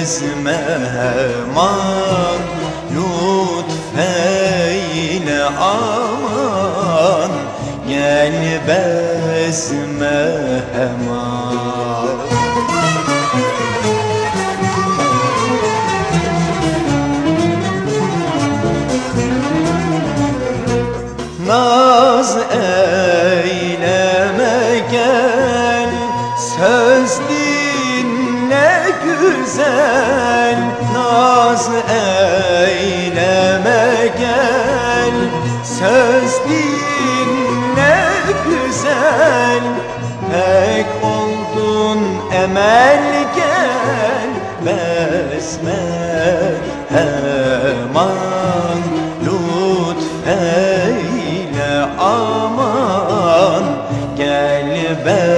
bezmeman, lütfeyle aman, gel bezme hemen. Naz eyleme gel, söz dinle güzel. Naz eyleme gel, söz dinle güzel. Pek oldun emel gel, bezme hemen, lütfeyle aman, gel be.